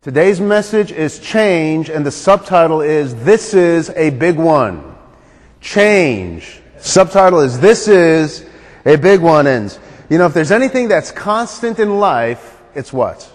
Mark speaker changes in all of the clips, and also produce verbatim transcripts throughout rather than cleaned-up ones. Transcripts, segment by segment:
Speaker 1: Today's message is change, and the subtitle is This is a Big One. Change. Subtitle is This is a Big One. And, you know, if there's anything that's constant in life, it's what?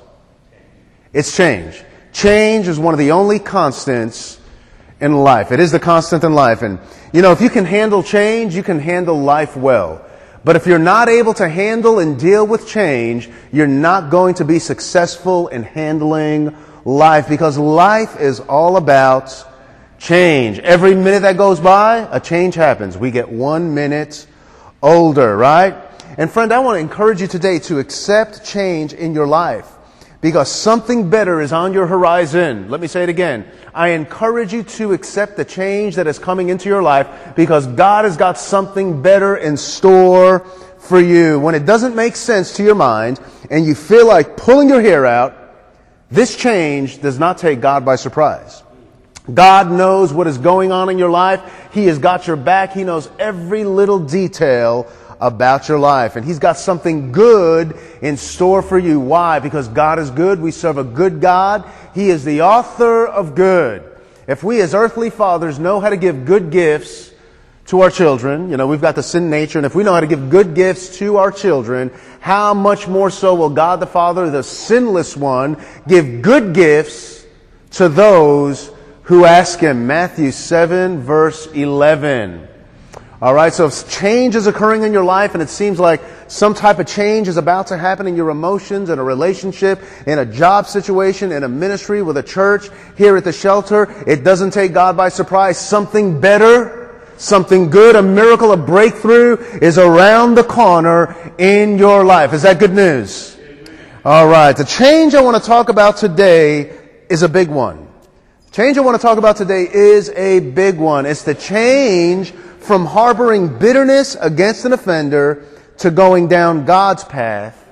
Speaker 1: It's change. Change is one of the only constants in life. It is the constant in life. And, you know, if you can handle change, you can handle life well. But if you're not able to handle and deal with change, you're not going to be successful in handling life, because life is all about change. Every minute that goes by, a change happens. We get one minute older, right? And friend, I want to encourage you today to accept change in your life, because something better is on your horizon. Let me say it again. I encourage you to accept the change that is coming into your life, because God has got something better in store for you. When it doesn't make sense to your mind and you feel like pulling your hair out, this change does not take God by surprise. God knows what is going on in your life. He has got your back. He knows every little detail about your life. And He's got something good in store for you. Why? Because God is good. We serve a good God. He is the author of good. If we as earthly fathers know how to give good gifts to our children, you know, we've got the sin nature, and if we know how to give good gifts to our children, how much more so will God the Father, the sinless one, give good gifts to those who ask Him. Matthew seven, verse eleven. All right, so if change is occurring in your life and it seems like some type of change is about to happen in your emotions, in a relationship, in a job situation, in a ministry, with a church, here at the shelter, it doesn't take God by surprise. Something better, something good, a miracle, a breakthrough is around the corner in your life. Is that good news? All right, the change I want to talk about today is a big one. The change I want to talk about today is a big one. It's the change from harboring bitterness against an offender to going down God's path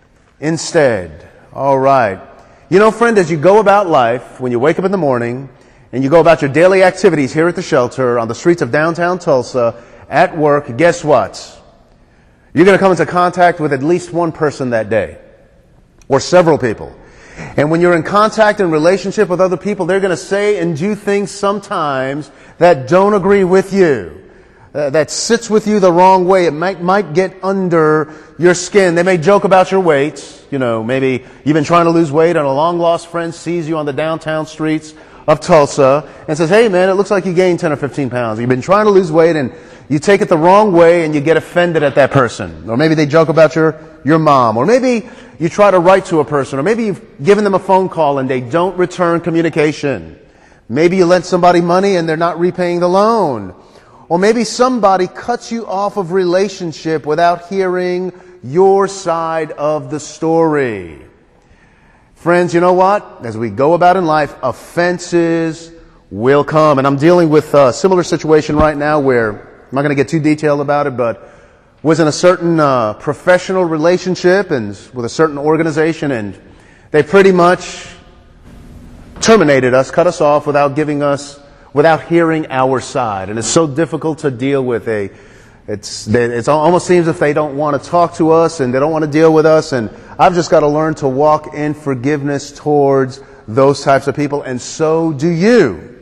Speaker 1: instead. All right. You know, friend, as you go about life, when you wake up in the morning and you go about your daily activities here at the shelter, on the streets of downtown Tulsa, at work, guess what? You're going to come into contact with at least one person that day, or several people. And when you're in contact and relationship with other people, they're going to say and do things sometimes that don't agree with you. Uh, that sits with you the wrong way. It might might get under your skin. They may joke about your weight. You know, maybe you've been trying to lose weight and a long-lost friend sees you on the downtown streets of Tulsa and says, hey man, it looks like you gained ten or fifteen pounds. You've been trying to lose weight and you take it the wrong way and you get offended at that person. Or maybe they joke about your, your mom. Or maybe you try to write to a person. Or maybe you've given them a phone call and they don't return communication. Maybe you lent somebody money and they're not repaying the loan. Or maybe somebody cuts you off of relationship without hearing your side of the story. Friends, you know what? As we go about in life, offenses will come. And I'm dealing with a similar situation right now where, I'm not going to get too detailed about it, but was in a certain uh, professional relationship and with a certain organization, and they pretty much terminated us, cut us off without giving us without hearing our side. And it's so difficult to deal with. A, it's, it almost seems if they don't want to talk to us and they don't want to deal with us. And I've just got to learn to walk in forgiveness towards those types of people. And so do you.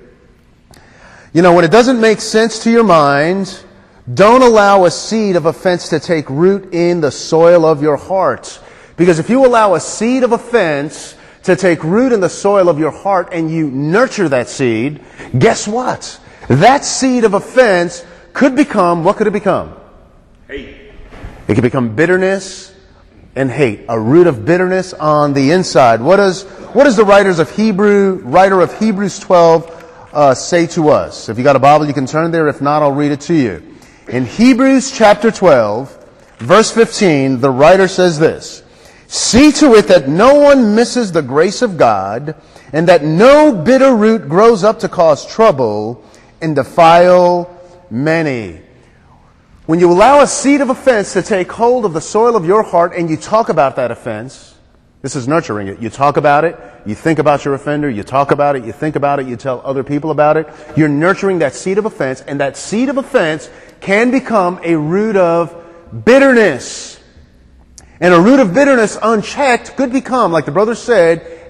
Speaker 1: You know, when it doesn't make sense to your mind, don't allow a seed of offense to take root in the soil of your heart. Because if you allow a seed of offense to take root in the soil of your heart and you nurture that seed, guess what? That seed of offense could become, what could it become?
Speaker 2: Hate.
Speaker 1: It could become bitterness and hate. A root of bitterness on the inside. What does, what does the writers of Hebrew, writer of Hebrews twelve uh, say to us? If you got a Bible, you can turn there. If not, I'll read it to you. In Hebrews chapter twelve, verse fifteen, the writer says this: see to it that no one misses the grace of God, and that no bitter root grows up to cause trouble and defile many. When you allow a seed of offense to take hold of the soil of your heart and you talk about that offense, this is nurturing it. You talk about it, you think about your offender, you talk about it, you think about it, you tell other people about it. You're nurturing that seed of offense, and that seed of offense can become a root of bitterness. And a root of bitterness unchecked could become, like the brother said,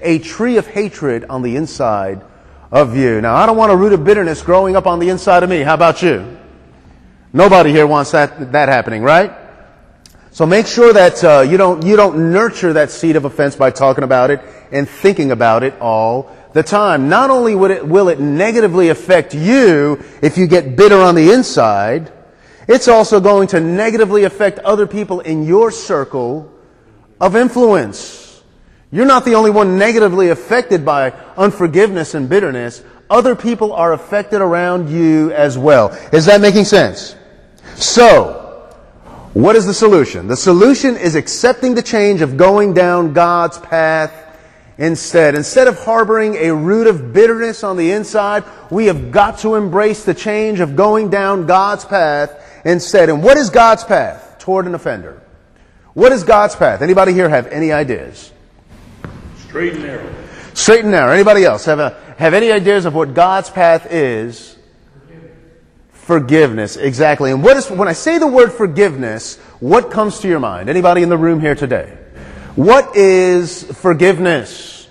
Speaker 1: a tree of hatred on the inside of you. Now, I don't want a root of bitterness growing up on the inside of me. How about you? Nobody here wants that, that happening, right? So make sure that uh, you don't you don't nurture that seed of offense by talking about it and thinking about it all the time. Not only would it, will it negatively affect you if you get bitter on the inside, it's also going to negatively affect other people in your circle of influence. You're not the only one negatively affected by unforgiveness and bitterness. Other people are affected around you as well. Is that making sense? So, what is the solution? The solution is accepting the change of going down God's path instead. Instead of harboring a root of bitterness on the inside, we have got to embrace the change of going down God's path instead. And what is God's path toward an offender? What is God's path? Anybody here have any ideas?
Speaker 2: Straight and narrow.
Speaker 1: Straight and narrow. Anybody else have a, have any ideas of what God's path is? Forgiveness, exactly. And what is, when I say the word forgiveness, what comes to your mind? Anybody in the room here today? What is forgiveness?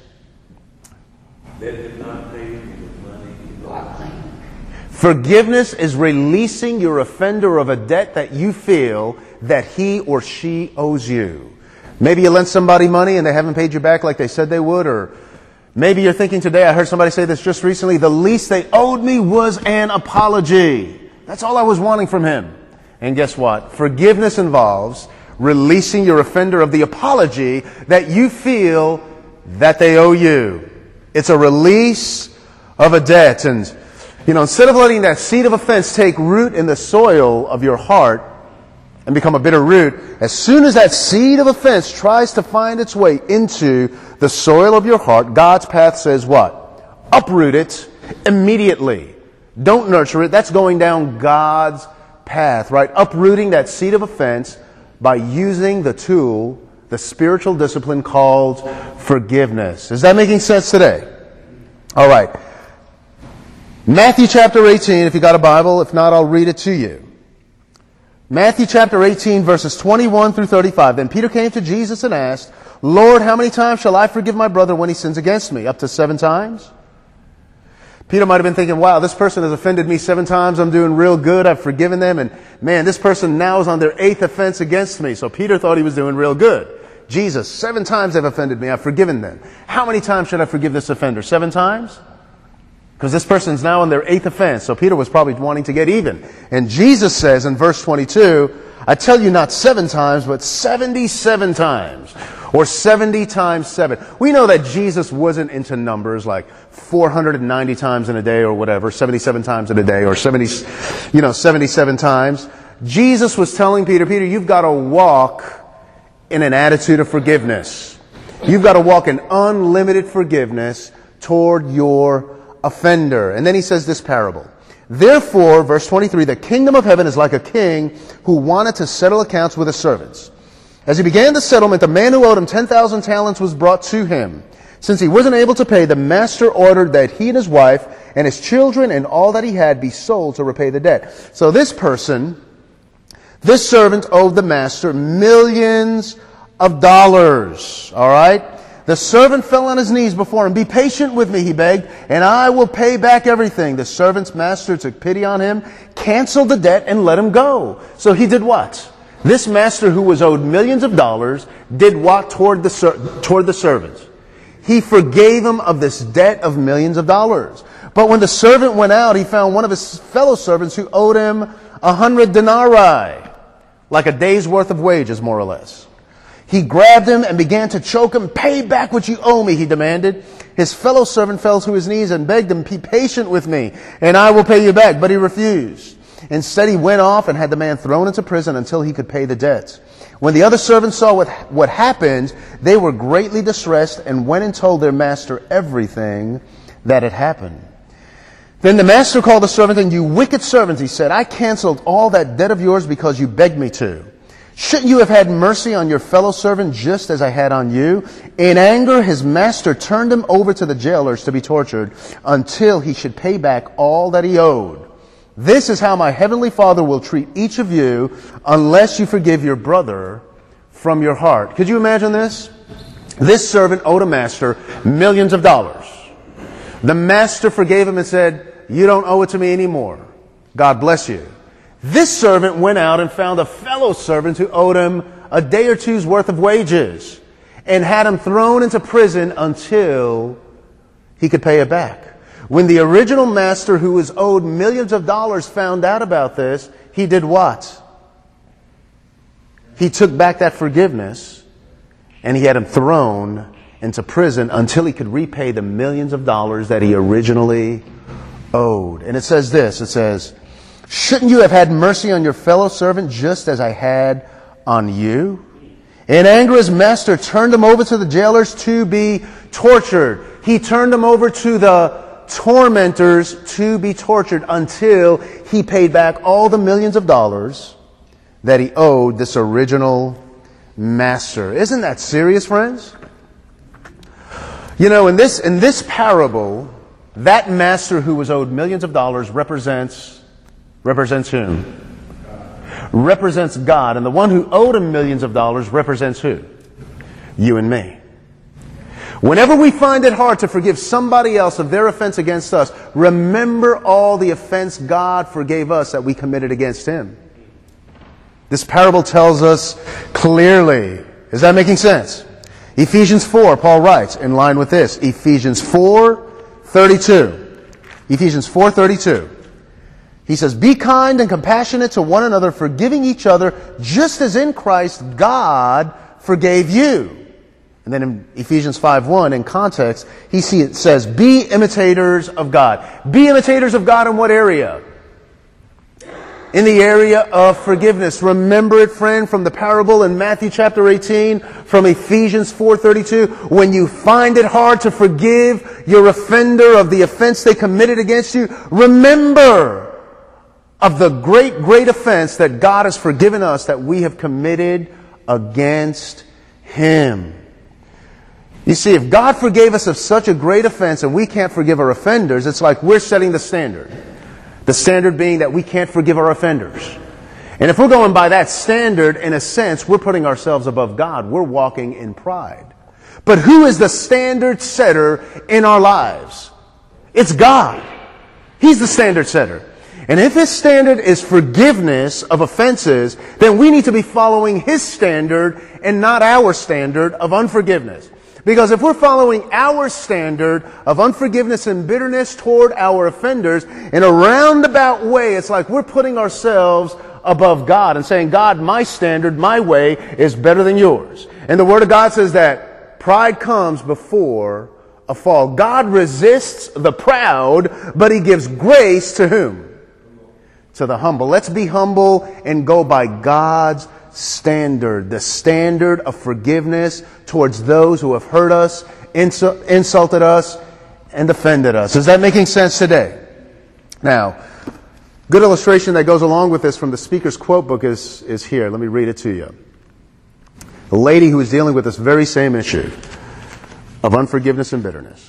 Speaker 2: Let him not pay you the money.
Speaker 1: Forgiveness is releasing your offender of a debt that you feel that he or she owes you. Maybe you lent somebody money and they haven't paid you back like they said they would, or maybe you're thinking today, I heard somebody say this just recently, the least they owed me was an apology. That's all I was wanting from him. And guess what? Forgiveness involves releasing your offender of the apology that you feel that they owe you. It's a release of a debt. And, you know, instead of letting that seed of offense take root in the soil of your heart and become a bitter root, as soon as that seed of offense tries to find its way into the soil of your heart, God's path says what? Uproot it immediately. Don't nurture it. That's going down God's path, right? Uprooting that seed of offense by using the tool, the spiritual discipline called forgiveness. Is that making sense today? All right. Matthew chapter eighteen, if you got a Bible. If not, I'll read it to you. Matthew chapter eighteen, verses twenty-one through thirty-five. Then Peter came to Jesus and asked, Lord, how many times shall I forgive my brother when he sins against me? Up to seven times? Peter might have been thinking, wow, this person has offended me seven times. I'm doing real good. I've forgiven them. And man, this person now is on their eighth offense against me. So Peter thought he was doing real good. Jesus, seven times they've offended me. I've forgiven them. How many times should I forgive this offender? Seven times? Because this person's now on their eighth offense. So Peter was probably wanting to get even. And Jesus says in verse twenty-two, I tell you not seven times, but seventy-seven times. Or seventy times seven. We know that Jesus wasn't into numbers like four hundred ninety times in a day or whatever, seventy-seven times in a day, or seventy, you know, seventy-seven times. Jesus was telling Peter, Peter, you've got to walk in an attitude of forgiveness. You've got to walk in unlimited forgiveness toward your offender. And then he says this parable. Therefore, verse twenty-three, the kingdom of heaven is like a king who wanted to settle accounts with his servants. As he began the settlement, the man who owed him ten thousand talents was brought to him. Since he wasn't able to pay, the master ordered that he and his wife and his children and all that he had be sold to repay the debt. So this person, this servant owed the master millions of dollars. All right? The servant fell on his knees before him. Be patient with me, he begged, and I will pay back everything. The servant's master took pity on him, canceled the debt, and let him go. So he did what? This master who was owed millions of dollars did what toward the ser- toward the servant? He forgave him of this debt of millions of dollars. But when the servant went out, he found one of his fellow servants who owed him a hundred denarii, like a day's worth of wages, more or less. He grabbed him and began to choke him. Pay back what you owe me, he demanded. His fellow servant fell to his knees and begged him, be patient with me, and I will pay you back. But he refused. Instead, he went off and had the man thrown into prison until he could pay the debt. When the other servants saw what, what happened, they were greatly distressed and went and told their master everything that had happened. Then the master called the servant, and you wicked servant, he said, I canceled all that debt of yours because you begged me to. Shouldn't you have had mercy on your fellow servant just as I had on you? In anger, his master turned him over to the jailers to be tortured until he should pay back all that he owed. This is how my heavenly Father will treat each of you unless you forgive your brother from your heart. Could you imagine this? This servant owed a master millions of dollars. The master forgave him and said, "You don't owe it to me anymore. God bless you." This servant went out and found a fellow servant who owed him a day or two's worth of wages and had him thrown into prison until he could pay it back. When the original master, who was owed millions of dollars, found out about this, he did what? He took back that forgiveness and he had him thrown into prison until he could repay the millions of dollars that he originally owed. And it says this, it says, "Shouldn't you have had mercy on your fellow servant just as I had on you?" In anger, his master turned him over to the jailers to be tortured. He turned him over to the tormentors to be tortured until he paid back all the millions of dollars that he owed this original master. Isn't that serious, friends? You know, in this, in this parable, that master who was owed millions of dollars represents, represents whom? Represents God. And the one who owed him millions of dollars represents who? You and me. Whenever we find it hard to forgive somebody else of their offense against us, remember all the offense God forgave us that we committed against Him. This parable tells us clearly. Is that making sense? Ephesians four, Paul writes, in line with this, Ephesians four thirty-two. Ephesians four thirty-two. He says, "Be kind and compassionate to one another, forgiving each other, just as in Christ God forgave you." And then in Ephesians five one, in context, he see it says, "Be imitators of God." Be imitators of God in what area? In the area of forgiveness. Remember it, friend, from the parable in Matthew chapter eighteen, from Ephesians four thirty-two. When you find it hard to forgive your offender of the offense they committed against you, remember of the great, great offense that God has forgiven us that we have committed against Him. You see, if God forgave us of such a great offense and we can't forgive our offenders, it's like we're setting the standard. The standard being that we can't forgive our offenders. And if we're going by that standard, in a sense, we're putting ourselves above God. We're walking in pride. But who is the standard setter in our lives? It's God. He's the standard setter. And if His standard is forgiveness of offenses, then we need to be following His standard and not our standard of unforgiveness. Because if we're following our standard of unforgiveness and bitterness toward our offenders, in a roundabout way, it's like we're putting ourselves above God and saying, "God, my standard, my way is better than yours." And the Word of God says that pride comes before a fall. God resists the proud, but He gives grace to whom? To the humble. Let's be humble and go by God's standard, the standard of forgiveness towards those who have hurt us, insu- insulted us, and offended us. Is that making sense today? Now, good illustration that goes along with this from the speaker's quote book is, is here. Let me read it to you. A lady who is dealing with this very same issue of unforgiveness and bitterness.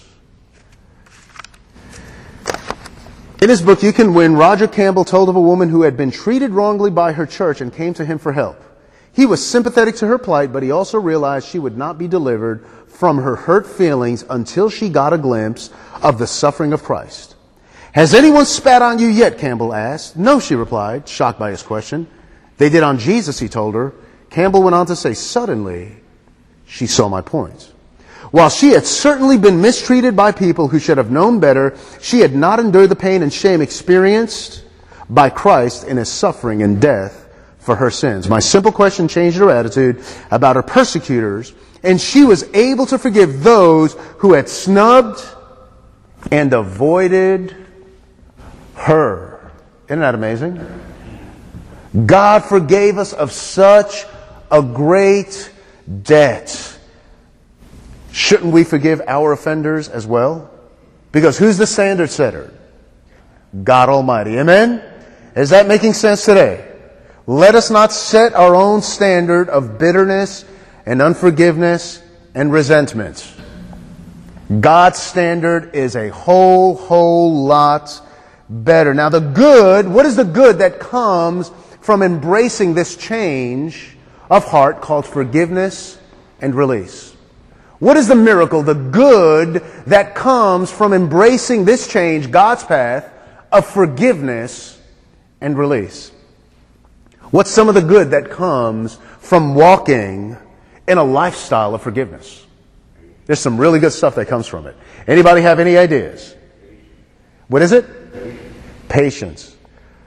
Speaker 1: In his book, You Can Win, Roger Campbell told of a woman who had been treated wrongly by her church and came to him for help. He was sympathetic to her plight, but he also realized she would not be delivered from her hurt feelings until she got a glimpse of the suffering of Christ. "Has anyone spat on you yet?" Campbell asked. "No," she replied, shocked by his question. "They did on Jesus," he told her. Campbell went on to say, "Suddenly, she saw my point. While she had certainly been mistreated by people who should have known better, she had not endured the pain and shame experienced by Christ in His suffering and death for her sins. My simple question changed her attitude about her persecutors, and she was able to forgive those who had snubbed and avoided her." Isn't that amazing? God forgave us of such a great debt. Shouldn't we forgive our offenders as well? Because who's the standard setter? God Almighty. Amen? Is that making sense today? Let us not set our own standard of bitterness and unforgiveness and resentment. God's standard is a whole, whole lot better. Now the good, what is the good that comes from embracing this change of heart called forgiveness and release? What is the miracle, the good that comes from embracing this change, God's path of forgiveness and release? What's some of the good that comes from walking in a lifestyle of forgiveness? There's some really good stuff that comes from it. Anybody have any ideas? What is it? Patience.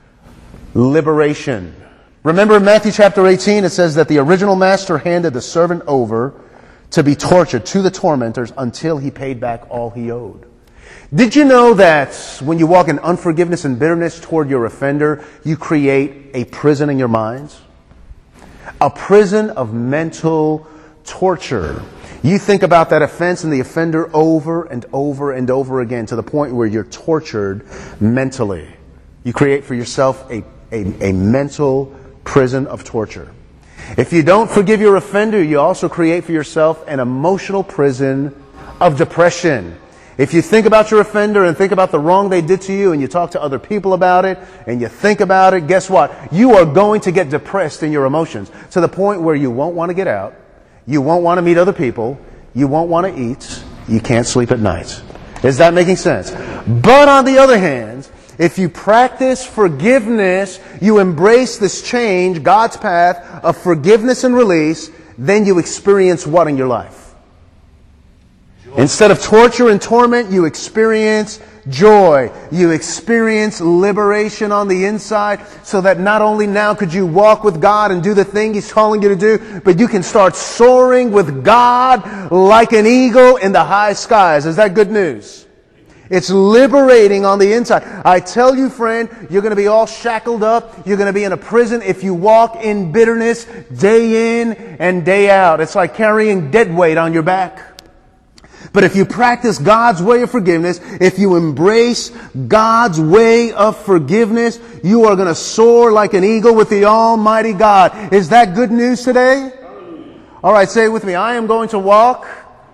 Speaker 1: Liberation. Remember in Matthew chapter eighteen, it says that the original master handed the servant over to be tortured to the tormentors until he paid back all he owed. Did you know that when you walk in unforgiveness and bitterness toward your offender, you create a prison in your minds? A prison of mental torture. You think about that offense and the offender over and over and over again to the point where you're tortured mentally. You create for yourself a, a, a mental prison of torture. If you don't forgive your offender, you also create for yourself an emotional prison of depression. If you think about your offender and think about the wrong they did to you and you talk to other people about it and you think about it, guess what? You are going to get depressed in your emotions to the point where you won't want to get out, you won't want to meet other people, you won't want to eat, you can't sleep at night. Is that making sense? But on the other hand, if you practice forgiveness, you embrace this change, God's path of forgiveness and release, then you experience what in your life? Instead of torture and torment, you experience joy. You experience liberation on the inside so that not only now could you walk with God and do the thing He's calling you to do, but you can start soaring with God like an eagle in the high skies. Is that good news? It's liberating on the inside. I tell you, friend, you're going to be all shackled up. You're going to be in a prison if you walk in bitterness day in and day out. It's like carrying dead weight on your back. But if you practice God's way of forgiveness, if you embrace God's way of forgiveness, you are going to soar like an eagle with the Almighty God. Is that good news today? All right, say it with me. I am going to walk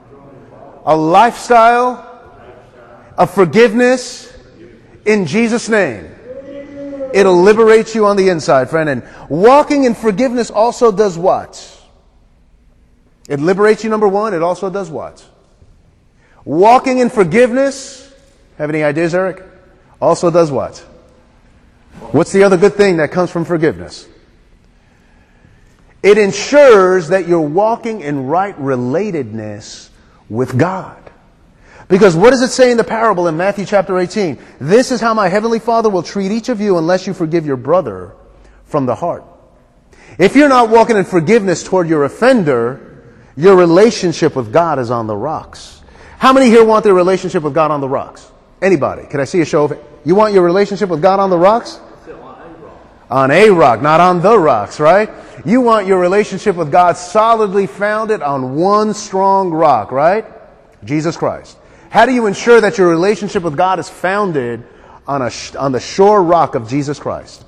Speaker 1: a lifestyle of forgiveness in Jesus' name. It'll liberate you on the inside, friend. And walking in forgiveness also does what? It liberates you, number one. It also does what? Walking in forgiveness, have any ideas, Eric? Also does what? What's the other good thing that comes from forgiveness? It ensures that you're walking in right relatedness with God. Because what does it say in the parable in Matthew chapter eighteen? This is how my heavenly Father will treat each of you unless you forgive your brother from the heart. If you're not walking in forgiveness toward your offender, your relationship with God is on the rocks. How many here want their relationship with God on the rocks? Anybody? Can I see a show of it? You want your relationship with God on the rocks? On a rock, not on the rocks, right? You want your relationship with God solidly founded on one strong rock, right? Jesus Christ. How do you ensure that your relationship with God is founded on a on the sure rock of Jesus Christ?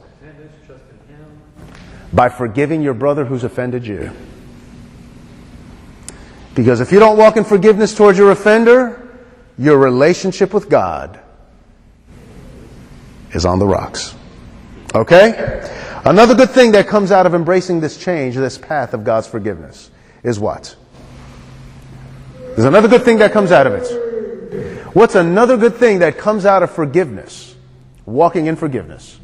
Speaker 1: By forgiving your brother who's offended you. Because if you don't walk in forgiveness towards your offender, your relationship with God is on the rocks. Okay? Another good thing that comes out of embracing this change, this path of God's forgiveness, is what? There's another good thing that comes out of it. What's another good thing that comes out of forgiveness? Walking in forgiveness.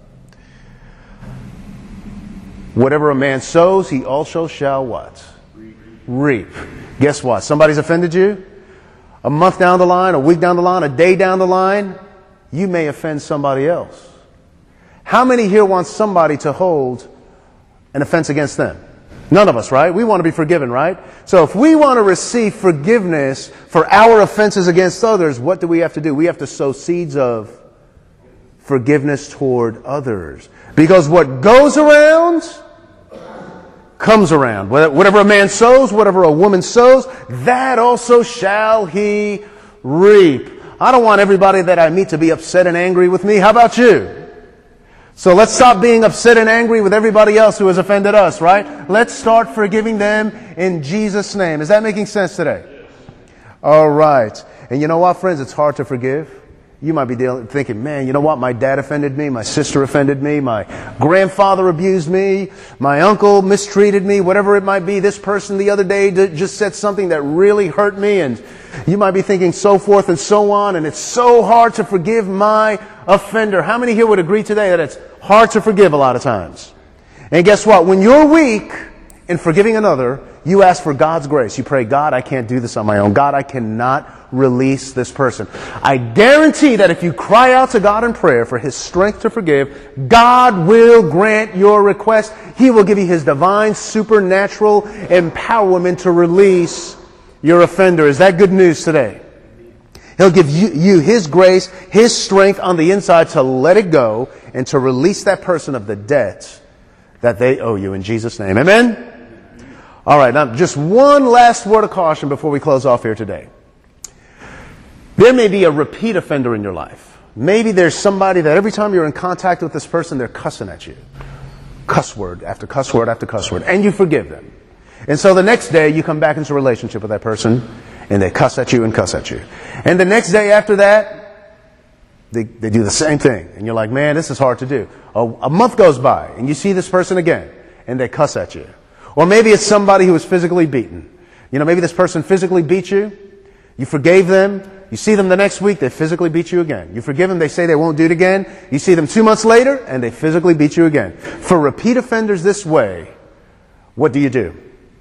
Speaker 1: Whatever a man sows, he also shall what? Reap. Guess what? Somebody's offended you. A month down the line, a week down the line, a day down the line, you may offend somebody else. How many here want somebody to hold an offense against them? None of us, right? We want to be forgiven, right? So if we want to receive forgiveness for our offenses against others, what do we have to do? We have to sow seeds of forgiveness toward others. Because what goes around comes around. Whatever a man sows, whatever a woman sows, that also shall he reap. I don't want everybody that I meet to be upset and angry with me. How about you? So let's stop being upset and angry with everybody else who has offended us, right? Let's start forgiving them in Jesus' name. Is that making sense today? All right. And you know what, friends? It's hard to forgive. You might be dealing, thinking, man, you know what? My dad offended me. My sister offended me. My grandfather abused me. My uncle mistreated me. Whatever it might be. This person the other day did, just said something that really hurt me. And you might be thinking so forth and so on. And it's so hard to forgive my offender. How many here would agree today that it's hard to forgive a lot of times? And guess what? When you're weak in forgiving another, you ask for God's grace. You pray, God, I can't do this on my own. God, I cannot release this person. I guarantee that if you cry out to God in prayer for His strength to forgive, God will grant your request. He will give you His divine, supernatural empowerment to release your offender. Is that good news today? He'll give you, you His grace, His strength on the inside to let it go and to release that person of the debt that they owe you in Jesus' name. Amen? All right, now just one last word of caution before we close off here today. There may be a repeat offender in your life. Maybe there's somebody that every time you're in contact with this person, they're cussing at you. Cuss word after cuss word after cuss word. And you forgive them. And so the next day you come back into a relationship with that person and they cuss at you and cuss at you. And the next day after that, they, they do the same thing. And you're like, man, this is hard to do. A, a month goes by and you see this person again and they cuss at you. Or maybe it's somebody who was physically beaten. You know, maybe this person physically beat you. You forgave them. You see them the next week, they physically beat you again. You forgive them, they say they won't do it again. You see them two months later, and they physically beat you again. For repeat offenders this way, what do you do?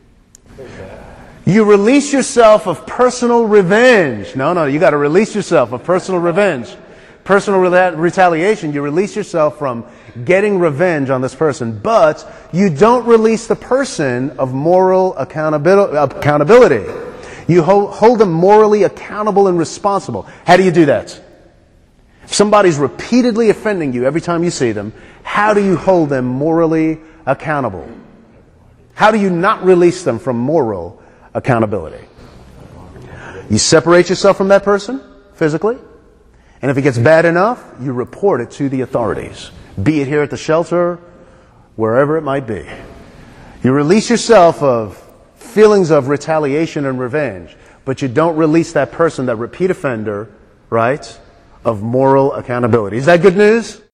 Speaker 1: You release yourself of personal revenge. No, no, you got to release yourself of personal revenge. Personal re- retaliation, you release yourself from getting revenge on this person, but you don't release the person of moral accountabil- accountability. You hold, hold them morally accountable and responsible. How do you do that? If somebody's repeatedly offending you every time you see them, how do you hold them morally accountable? How do you not release them from moral accountability? You separate yourself from that person physically, and if it gets bad enough, you report it to the authorities, be it here at the shelter, wherever it might be. You release yourself of feelings of retaliation and revenge, but you don't release that person, that repeat offender, right, of moral accountability. Is that good news?